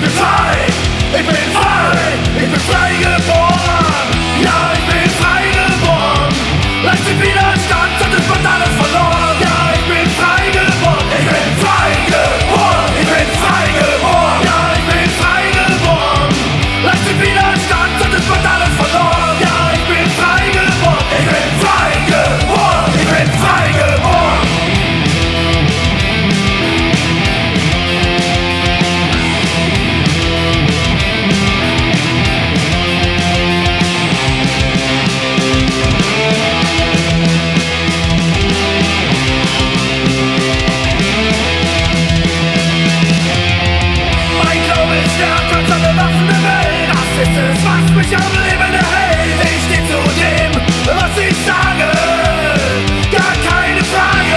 bin frei, ich bin frei, ich bin frei geboren. Ja, ich bin frei geboren. Leiste Widerstand, sonst ist man alles verloren. Ja, ich bin frei geboren, ich bin frei geboren, ich bin frei geboren. Ja, ich bin frei geboren. Leiste Widerstand, sonst ist man alles verloren. Ja, ich bin frei geboren, ich bin frei geboren, ich bin frei geboren. Was mich am Leben erhält. Ich steh zu dem, was ich sage, gar keine Frage.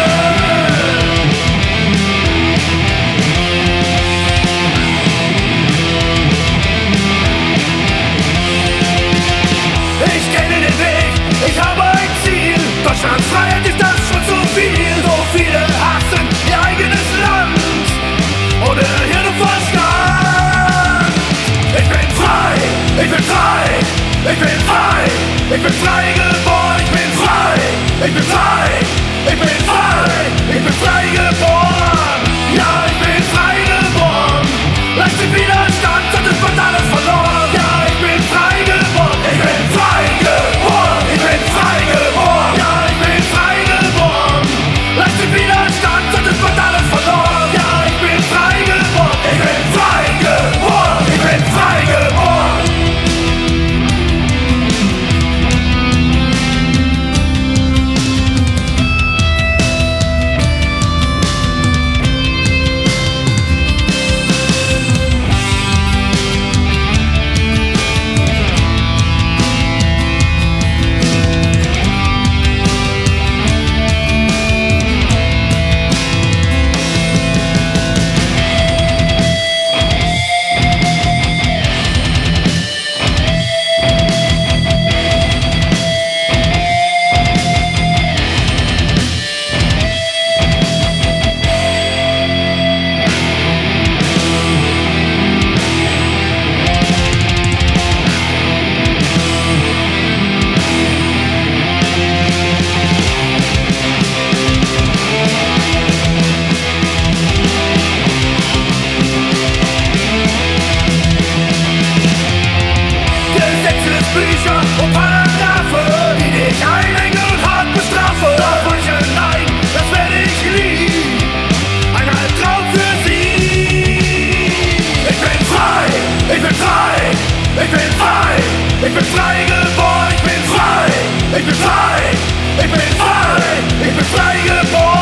Ich kenne den Weg, ich habe ein Ziel. Deutschlands Freiheit ist das schon zu viel. So viele hassen ihr eigenes Land, ohne Hirn und Verstand. Ich bin frei, ich bin frei, ich bin frei, ich bin frei geboren, ich bin frei, ich bin frei, ich bin frei, ich bin frei geboren. Ja, ich bin frei geboren. Leiste Widerstand, sonst ist man alles verloren. Ja, ich bin frei geboren, ich bin frei geboren, ich bin frei geboren. Ja, ich bin frei geboren. Leiste Widerstand, sonst ist man alles verloren. Ja, ich bin frei geboren, ich bin frei geboren, ich bin frei geboren. Bücher und Paragraphe, die dich einengen und hart bestrafe. Doch manche nein, das werde ich nie. Ein Albtraum für sie. Ich bin frei, ich bin frei, ich bin frei, ich bin frei geboren, ich bin frei, ich bin frei, ich bin frei, ich bin frei geboren.